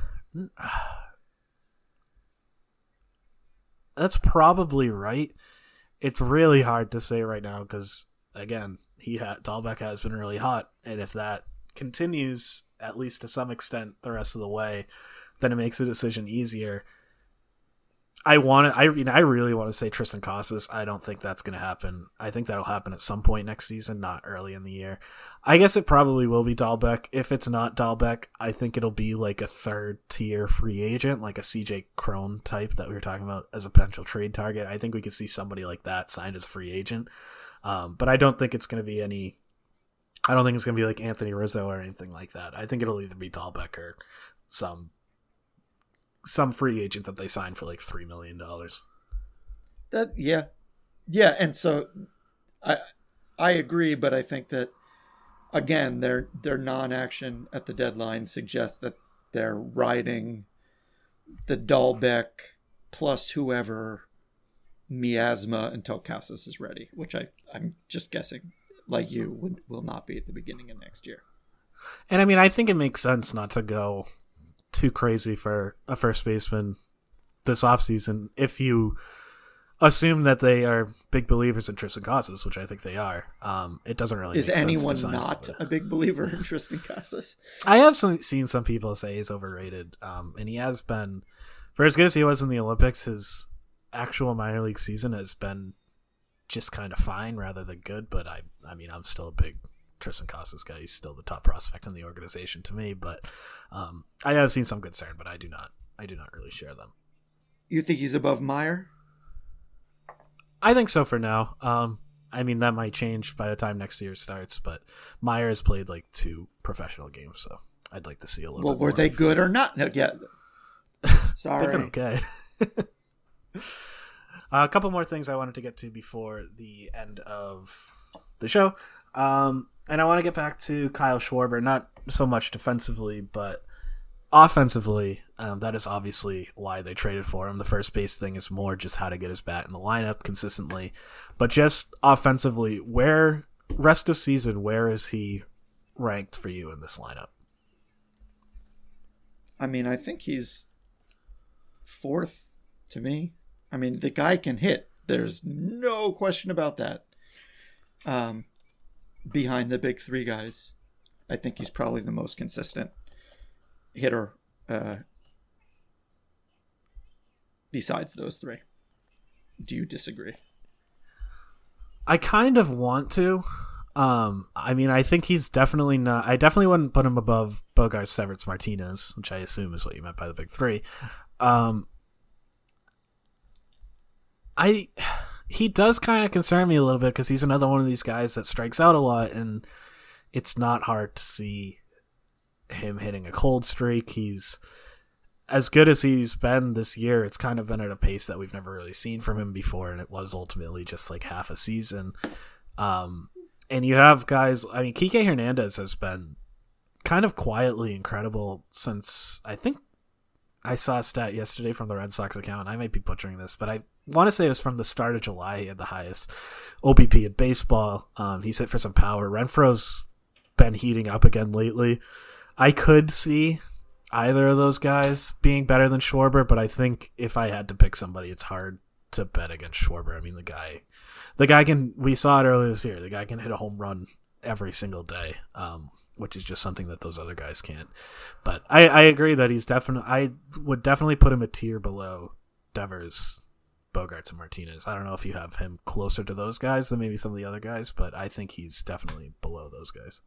That's probably right. It's really hard to say right now because, again, he ha- Dahlbeck has been really hot, and if that continues, at least to some extent, the rest of the way, then it makes the decision easier. I want to. I mean, I really want to say Tristan Casas. I don't think that's going to happen. I think that'll happen at some point next season, not early in the year. I guess it probably will be Dahlbeck. If it's not Dahlbeck, I think it'll be like a third tier free agent, like a C J Cron type that we were talking about as a potential trade target. I think we could see somebody like that signed as a free agent. Um, but I don't think it's going to be any. I don't think it's going to be like Anthony Rizzo or anything like that. I think it'll either be Dahlbeck or some. some free agent that they signed for like three million dollars. That yeah, yeah, and so I I agree, but I think that again their their non-action at the deadline suggests that they're riding the Dahlbeck plus whoever miasma until Casas is ready, which I I'm just guessing, like you, would will not be at the beginning of next year. And I mean, I think it makes sense not to go too crazy for a first baseman this offseason if you assume that they are big believers in Tristan Casas, which I think they are. Um, it doesn't really Is make sense anyone to sign not somebody. a big believer in Tristan Casas? I have some, seen some people say he's overrated, um, and he has been, for as good as he was in the Olympics, his actual minor league season has been just kind of fine rather than good, but I, I mean, I'm still a big Tristan Casas guy. He's still the top prospect in the organization to me, but um, I have seen some concern, but I do not I do not really share them. You think he's above Meyer? I think so for now. Um, I mean, that might change by the time next year starts, but Meyer has played like two professional games, so I'd like to see a little well, bit were more. they good or not? No, yeah. Sorry. They've been okay. uh, a couple more things I wanted to get to before the end of the show. Um, and I want to get back to Kyle Schwarber, not so much defensively, but offensively. Um, that is obviously why they traded for him. The first base thing is more just how to get his bat in the lineup consistently. But just offensively, where, rest of season, where is he ranked for you in this lineup? I mean, I think he's fourth to me. I mean, the guy can hit. There's no question about that. Um, behind the big three guys, I think he's probably the most consistent hitter uh, besides those three. Do you disagree? I kind of want to. Um, I mean, I think he's definitely not. I definitely wouldn't put him above Bogart, Severance, Martinez, which I assume is what you meant by the big three. Um, I he does kind of concern me a little bit because he's another one of these guys that strikes out a lot, and it's not hard to see him hitting a cold streak. He's as good as he's been this year. It's kind of been at a pace that we've never really seen from him before, and it was ultimately just like half a season. Um, and you have guys, I mean, Kike Hernandez has been kind of quietly incredible since, I think I saw a stat yesterday from the Red Sox account. I might be butchering this, but I want to say it was from the start of July. He had the highest O B P in baseball. Um, he's hit for some power. Renfroe's been heating up again lately. I could see either of those guys being better than Schwarber, but I think if I had to pick somebody, it's hard to bet against Schwarber. I mean, the guy, the guy can, we saw it earlier this year, the guy can hit a home run every single day, um, which is just something that those other guys can't. But I, I agree that he's definitely, I would definitely put him a tier below Devers, Bogarts, and Martinez. I don't know if you have him closer to those guys than maybe some of the other guys, but I think he's definitely below those guys.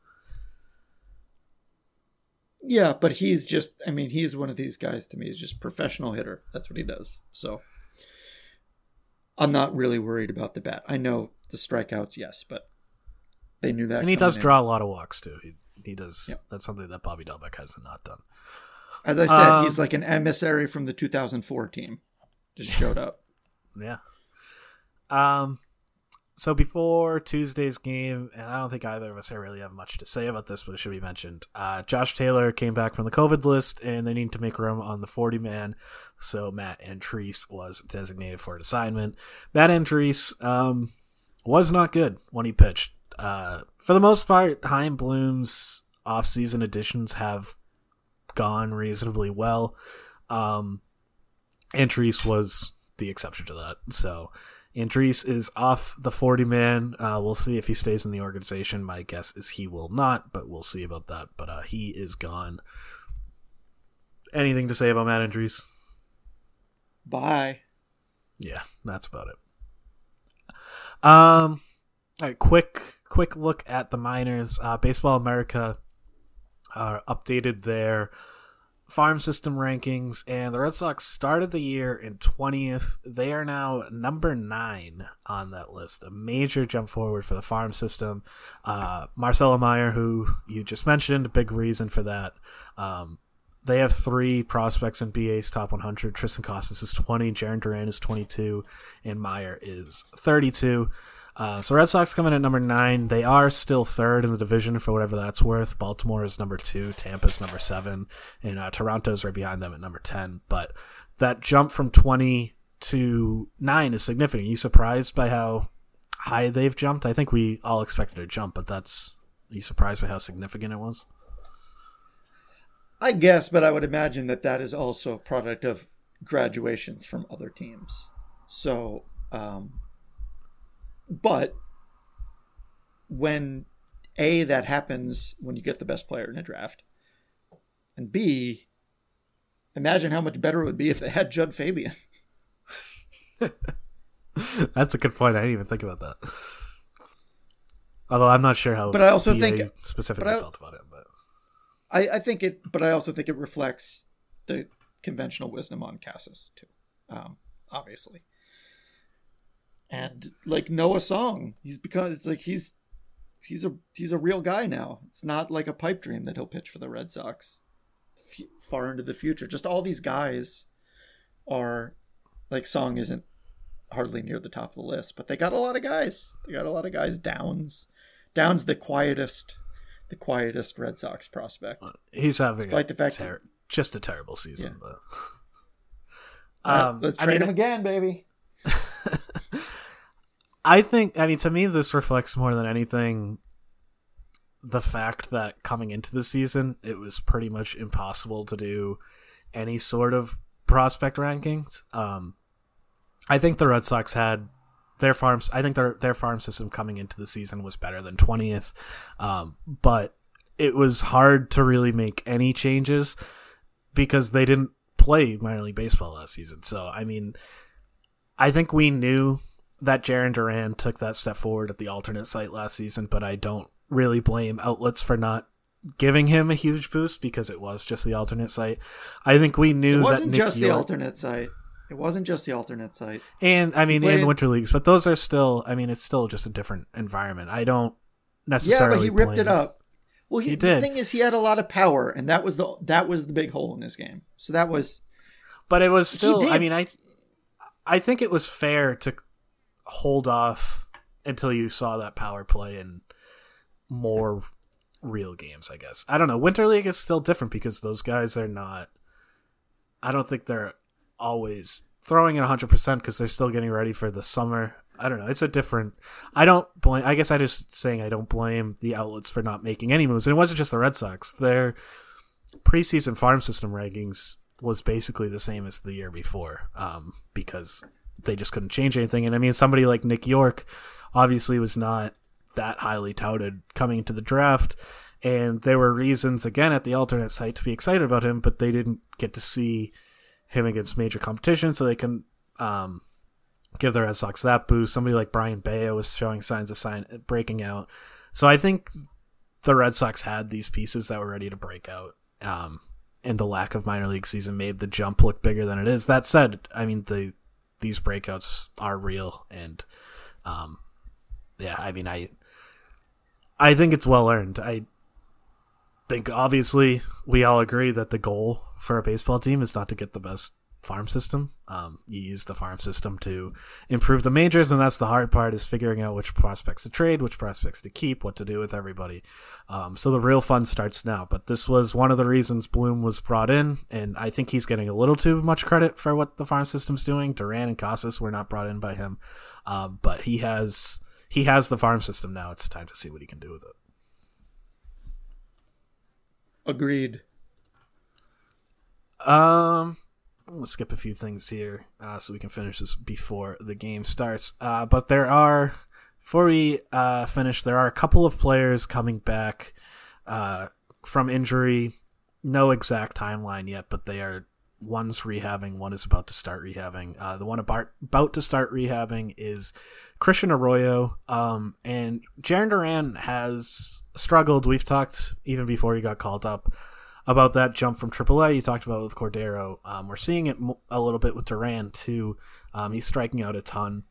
Yeah, but he's just, I mean, he's one of these guys to me. He's just professional hitter. That's what he does. So I'm not really worried about the bat. I know the strikeouts, yes, but they knew that. And he does in. draw a lot of walks too. He he does. Yep. That's something that Bobby Dahlbeck has not done. As I said, um, he's like an emissary from the two thousand four team. Just showed up. Yeah. Um. So before Tuesday's game, and I don't think either of us here really have much to say about this, but it should be mentioned. Uh, Josh Taylor came back from the COVID list, and they need to make room on the forty man. So Matt Andriese was designated for an assignment. Matt Andriese um, was not good when he pitched. Uh, for the most part, Chaim Bloom's offseason additions have gone reasonably well. Um, Andriese was the exception to that. So Andriese is off the forty man. Uh, we'll see if he stays in the organization. My guess is he will not, but we'll see about that. But uh, he is gone. Anything to say about Matt Andriese? Bye. Yeah, that's about it. Um, all right, quick quick look at the minors. Uh, Baseball America uh, updated their farm system rankings, and the Red Sox started the year in twentieth. They are now number nine on that list. A major jump forward for the farm system. Uh, Marcelo Meyer, who you just mentioned, a big reason for that. Um, they have three prospects in B A's top one hundred. Tristan Casas is twenty, Jarren Duran is twenty-two, and Meyer is thirty-two. Uh, so Red Sox come in at number nine. They are still third in the division for whatever that's worth. Baltimore is number two, Tampa's number seven, and uh, Toronto's right behind them at number ten. But that jump from twenty to nine is significant. Are you surprised by how high they've jumped? I think we all expected a jump, but that's are you surprised by how significant it was? I guess, but I would imagine that that is also a product of graduations from other teams. So, um, but when A, that happens when you get the best player in a draft, and B, imagine how much better it would be if they had Judd Fabian. That's a good point. I didn't even think about that. Although I'm not sure how but I also B A think specifically I, felt about it. But I, I think it, but I also think it reflects the conventional wisdom on Casas too, um, obviously. And like Noah Song, he's because it's like he's he's a he's a real guy now. It's not like a pipe dream that he'll pitch for the Red Sox f- far into the future. Just all these guys are like Song isn't hardly near the top of the list, but they got a lot of guys. They got a lot of guys. Downs, Downs, the quietest, the quietest Red Sox prospect. He's having despite a the fact ter- just a terrible season. Yeah. But um, let's trade I mean, him again, baby. I think, I mean, to me, this reflects more than anything the fact that coming into the season, it was pretty much impossible to do any sort of prospect rankings. Um, I think the Red Sox had their farms. I think their their farm system coming into the season was better than twentieth, um, but it was hard to really make any changes because they didn't play minor league baseball last season. So, I mean, I think we knew that Jarren Duran took that step forward at the alternate site last season, but I don't really blame outlets for not giving him a huge boost because it was just the alternate site. I think we knew it wasn't that Nick just York, the alternate site. It wasn't just the alternate site. And I mean, But in it- winter leagues, but those are still, I mean, it's still just a different environment. I don't necessarily Yeah, but he ripped blame- it up. Well, he, He the did. thing is, he had a lot of power, and that was the that was the big hole in his game. So that was, But it was He still, I did. mean, I, I think it was fair to hold off until you saw that power play in more real games, I guess. I don't know. Winter League is still different because those guys are not, I don't think they're always throwing it one hundred percent because they're still getting ready for the summer. I don't know. It's a different, I don't blame, I guess I just saying I don't blame the outlets for not making any moves. And it wasn't just the Red Sox. Their preseason farm system rankings was basically the same as the year before um, because they just couldn't change anything. And I mean, somebody like Nick York obviously was not that highly touted coming into the draft. And there were reasons, again, at the alternate site to be excited about him, but they didn't get to see him against major competition, so they can um, give the Red Sox that boost. Somebody like Brian Bayo was showing signs of sign breaking out. So I think the Red Sox had these pieces that were ready to break out. Um, and the lack of minor league season made the jump look bigger than it is. That said, I mean, the these breakouts are real, and um, yeah, I mean, I I think it's well earned. I think obviously we all agree that the goal for a baseball team is not to get the best farm system. Um, you use the farm system to improve the majors, and that's the hard part, is figuring out which prospects to trade, which prospects to keep, what to do with everybody. Um, so the real fun starts now. But this was one of the reasons Bloom was brought in, and I think he's getting a little too much credit for what the farm system's doing. Duran and Casas were not brought in by him, um, but he has he has the farm system now. It's time to see what he can do with it. agreed. Um, let's skip a few things here uh, so we can finish this before the game starts. Uh, but there are, before we uh, finish, there are a couple of players coming back uh, from injury. No exact timeline yet, but they are one's rehabbing, one is about to start rehabbing. Uh, the one about, about to start rehabbing is Christian Arroyo. Um, and Jarren Duran has struggled. We've talked, even before he got called up, about that jump from triple A. You talked about it with Cordero. Um, we're seeing it a little bit with Duran, too. Um, he's striking out a ton.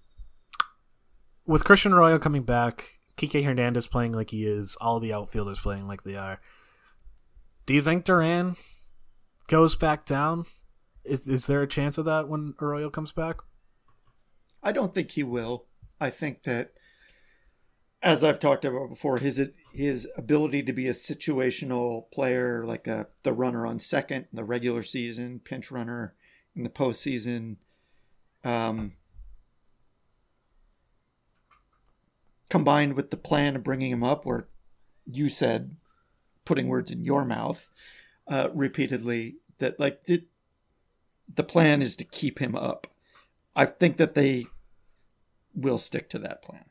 With Christian Arroyo coming back, Kike Hernandez playing like he is, all the outfielders playing like they are, do you think Duran goes back down? Is is there a chance of that when Arroyo comes back? I don't think he will. I think that, as I've talked about before, his his ability to be a situational player, like a, the runner on second in the regular season, pinch runner in the postseason, um, combined with the plan of bringing him up, where you said, putting words in your mouth uh, repeatedly, that like the, the plan is to keep him up. I think that they will stick to that plan.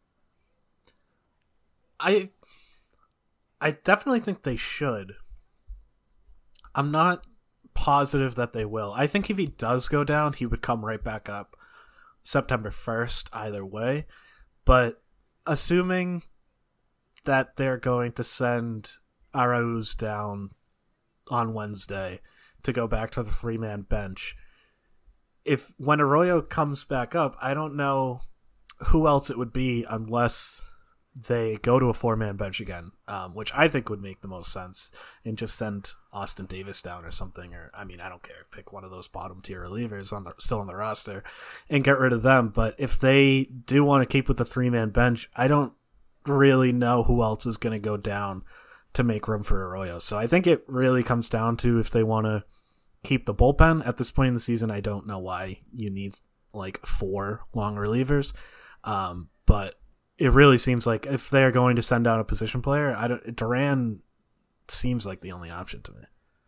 I I definitely think they should. I'm not positive that they will. I think if he does go down, he would come right back up September first either way. But assuming that they're going to send Arauz down on Wednesday to go back to the three-man bench, if when Arroyo comes back up, I don't know who else it would be unless they go to a four-man bench again, um, which I think would make the most sense, and just send Austin Davis down or something. Or I mean, I don't care. Pick one of those bottom-tier relievers on the still on the roster and get rid of them. But if they do want to keep with the three-man bench, I don't really know who else is going to go down to make room for Arroyo. So I think it really comes down to if they want to keep the bullpen. At this point in the season, I don't know why you need like four long relievers. Um, but it really seems like if they're going to send out a position player, I don't, Duran seems like the only option to me.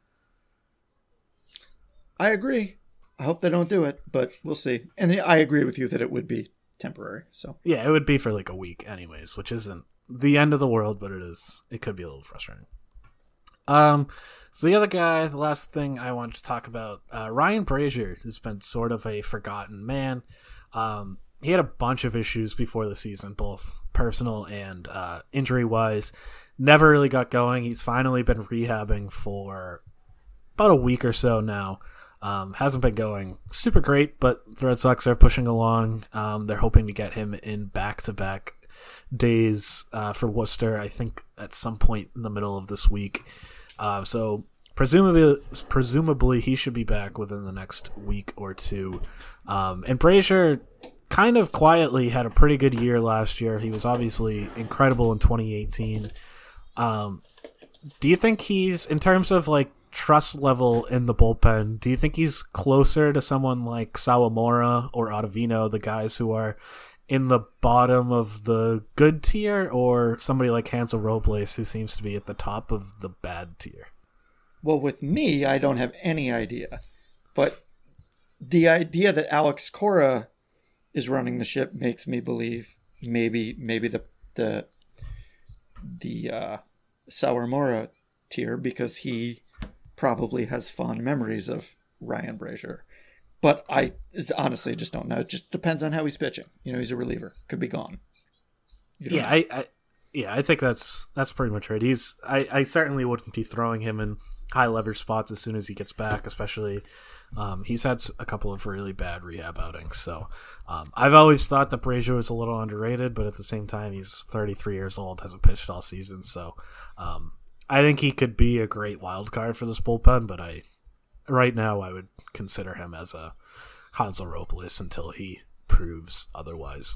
I agree. I hope they don't do it, but we'll see. And I agree with you that it would be temporary. So yeah, it would be for like a week anyways, which isn't the end of the world, but it is, it could be a little frustrating. Um, so the other guy, the last thing I wanted to talk about, uh, Ryan Brasier has been sort of a forgotten man. Um, he had a bunch of issues before the season, both personal and uh, injury-wise. Never really got going. He's finally been rehabbing for about a week or so now. Um, hasn't been going super great, but the Red Sox are pushing along. Um, they're hoping to get him in back-to-back days uh, for Worcester, I think at some point in the middle of this week. Uh, so presumably, presumably he should be back within the next week or two. Um, and Brasier kind of quietly had a pretty good year last year. He was obviously incredible in twenty eighteen. Um, do you think he's, in terms of like trust level in the bullpen, do you think he's closer to someone like Sawamura or Ottavino, the guys who are in the bottom of the good tier, or somebody like Hansel Robles who seems to be at the top of the bad tier? Well, with me, I don't have any idea. But the idea that Alex Cora is running the ship makes me believe maybe maybe the the the uh, Sawamura tier, because he probably has fond memories of Ryan Brasier. But I honestly just don't know. It just depends on how he's pitching. You know, he's a reliever. Could be gone. Yeah, I, I yeah, I think that's that's pretty much right. He's I, I certainly wouldn't be throwing him in high leverage spots as soon as he gets back, especially um, he's had a couple of really bad rehab outings. So um, I've always thought that Brasier was a little underrated, but at the same time, he's thirty-three years old, hasn't pitched all season. So um, I think he could be a great wild card for this bullpen, but I right now I would consider him as a Hansel Robles until he proves otherwise.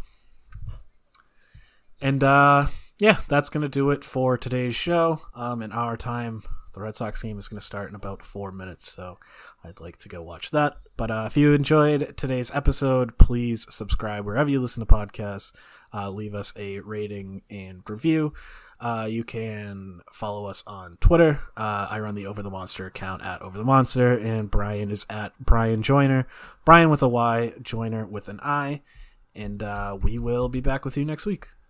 And uh, yeah, that's going to do it for today's show. Um, in our time, the Red Sox game is going to start in about four minutes, so I'd like to go watch that. But uh, if you enjoyed today's episode, please subscribe wherever you listen to podcasts. Uh, leave us a rating and review. Uh, you can follow us on Twitter. Uh, I run the Over the Monster account at Over the Monster, and Brian is at Brian Joyner. Brian with a Y, Joyner with an I. And uh, we will be back with you next week.